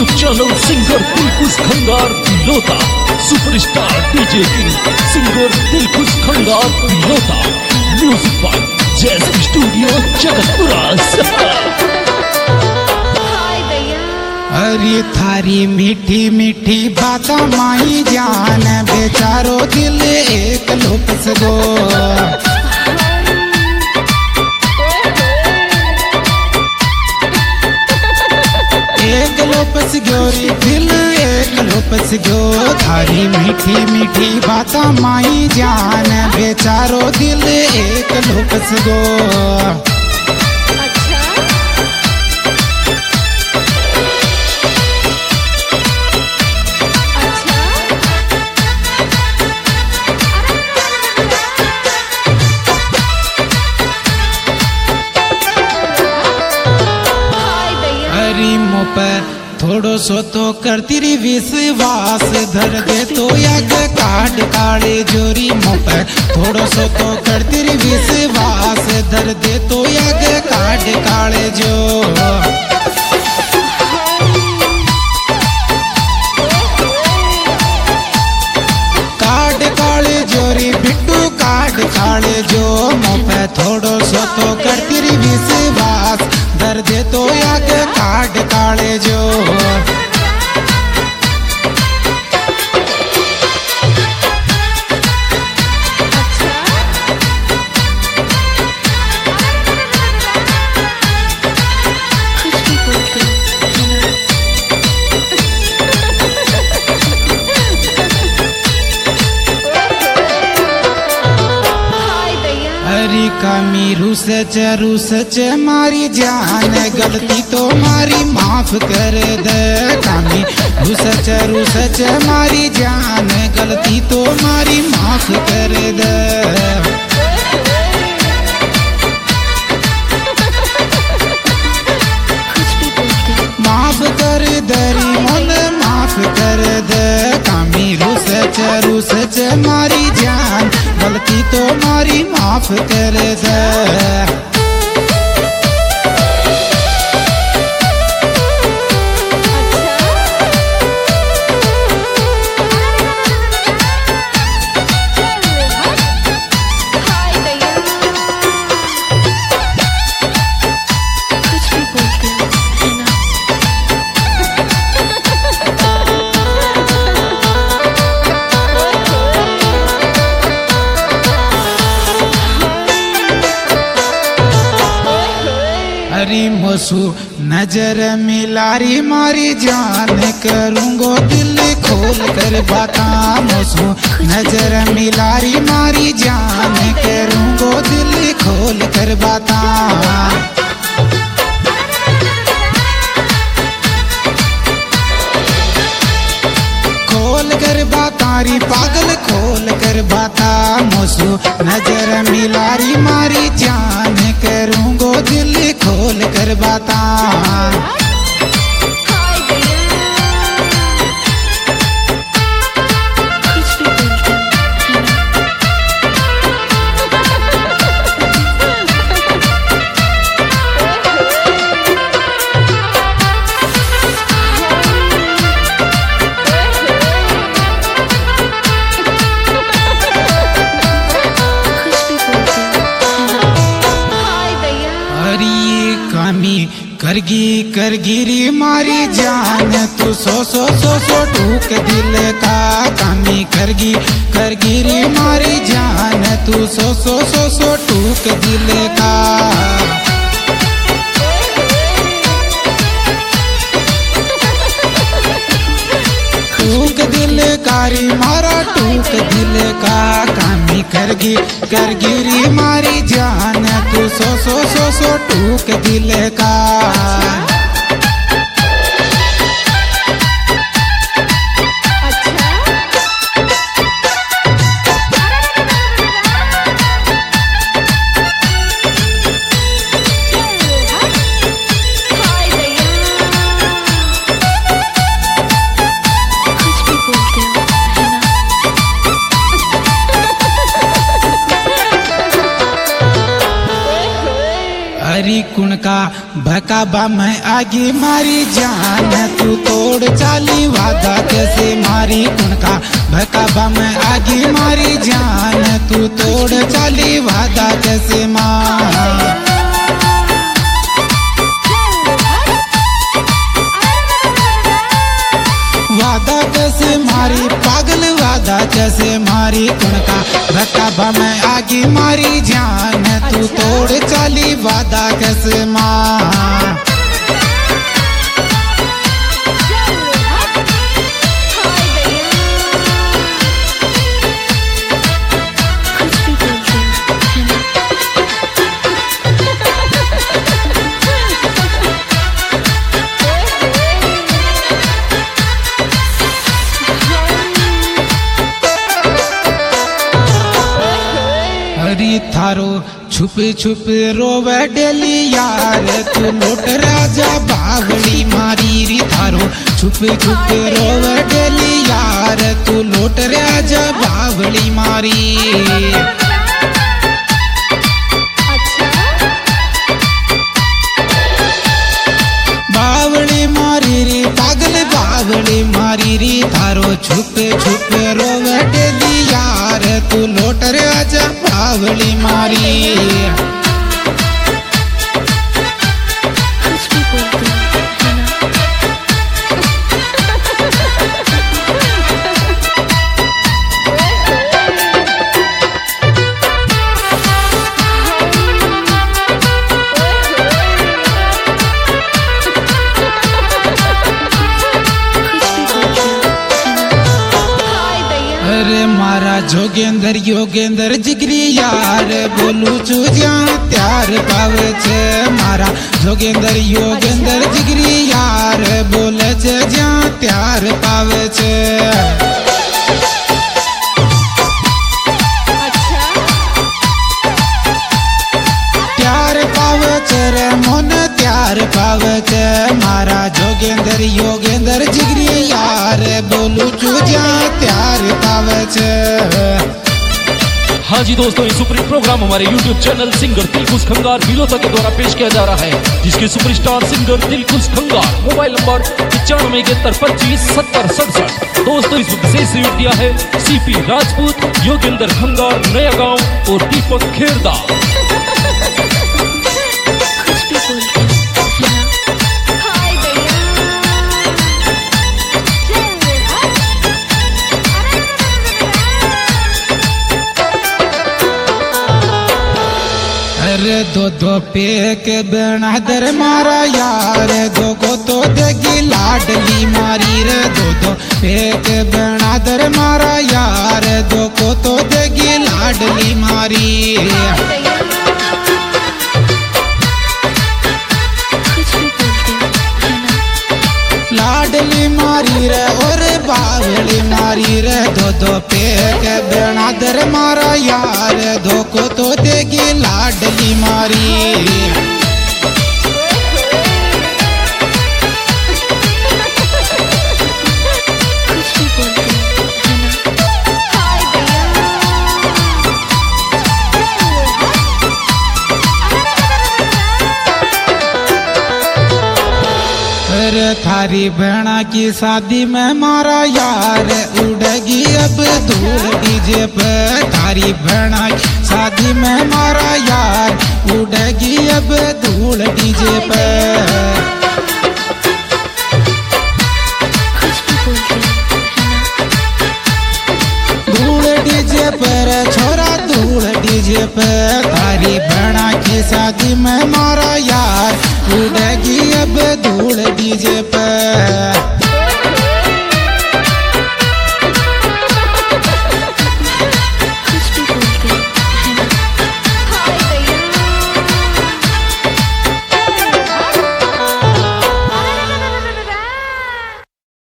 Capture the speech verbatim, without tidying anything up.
YouTube channel singer Dilkhush Khangar Tilota, superstar DJ king singer Dilkhush Khangar Tilota, music by जैसे studio Jagatpura. अरे थारी मीठी मीठी बाता माई जान, बेचारो दिल एक लुप्स गो। एक लुप्स गोरी दिल एक लुप्स गो। थारी मीठी मीठी बाता माई जान, बेचारो दिल एक लुप्स गो। थोड़ो सो तो करती री विश्वास, धर दे तो यग काट काले जोरी मोप। थोड़ो सो तो करती री विश्वास, धर दे तो यग काट काले जो। काट काले जोरी बिट्टू काट काले जो मोप। थोड़ो सो तो करती री विश्वास, धर दे तो यग काट काले जो। कमी रूस च रूस च मारी जान, गलती तो मारी माफ कर दे। कमी रूस च रूस च मारी जान, गलती तो मारी माफ कर दे। माफ कर दरी मन माफ कर दे। कमी रूस च रूस च मारी जान, गलती तो मारी माफ कर दे। मोसू नजर मिलारी मारी जान, करूंगो दिल खोल कर बाता। मोसू नजर मिलारी मारी जान, करूंगो दिल खोल कर बाता। खोल कर बातारी पागल खोल कर बाता। मोसू नजर मिलारी मारी जान, करूंगो दिल खोल कर बाता। करगी करगिरी मारी जान, तू सो सो सो सो टूक दिल का। कामी करगी करगिरी मारी जान, तू सो सो सो सो टूक दिल का। टूक दिल कारी मारा टूक दिल का। कामी करगी करगिरी मारी जान, तू सो सो सो सो टूक दिल का। हरी कुण का भकाबा में आगे मारी जान तू तोड़ चाली वादा कैसे मारी कुनका भकाबा में आगे मारी जान तू तोड़ चाली वादा कैसे मार वादा कैसे मारी पागल वादा कैसे मारी कुनका भकाबा में आगे मारी जान तू तोड़ चाली वादा कैसे मार हरी थारो छुपे छुपे रोवे डेली यार तू लोट राजा बावली मारी री थारो छुपे छुपे रोवे डेली यार तू लोट राजा बावली मारी बावली मारी री पागल बावली मारी री थारो छुपे छुपे रोवे डेली यार तू लोट राजा बावली मारी अरे मारा जोगेंद्र योगेंद्र जिगरी यार बोलू चूजा त्यार पावे छे मारा जोगेंद्र योगेंद्र जिगरी यार बोले छे जा त्यार पावे छे त्यार पावे छे रे मन त्यार पावे छे मारा जोगेंद्र योगेंद्र जिगरी यार बोलू चूजा त्यार पावे छे। हाँ जी दोस्तों, ये सुपर हिट प्रोग्राम हमारे YouTube channel singer Dilkhush Khangar Bilota के द्वारा पेश किया जा रहा है, जिसके सुपरस्टार सिंगर दिलखुश खंगार। मोबाइल नंबर पचानवे इकहत्तर पच्चीस सत्तर सड़सठ। दोस्तों इस विशेष रीट दिया है सीपी राजपूत, योगेंद्र खंगार नया गांव और दीपक खेरदा। अरे दो दो पेक बना दर मारा यार दो को तो देगी लाडली मारी रे दो दो पेक बना दर मारा यार दो को तो देगी लाडली मारी लाडली मारी रे और बावली मारी रे दो दो पेक बना दर मारा यार दो को तो देगी लाडली मारी। थारी बहना की शादी में मारा यार उड़ेगी अब धूल डीजे पे। थारी बहना की शादी में मारा यार उड़ेगी अब धूल डीजे पे। धूल डीजे पर छोरा धूल डीजे पे। थारी बहना की शादी में मारा यार उड़ेगी अब धूल डीजे पे।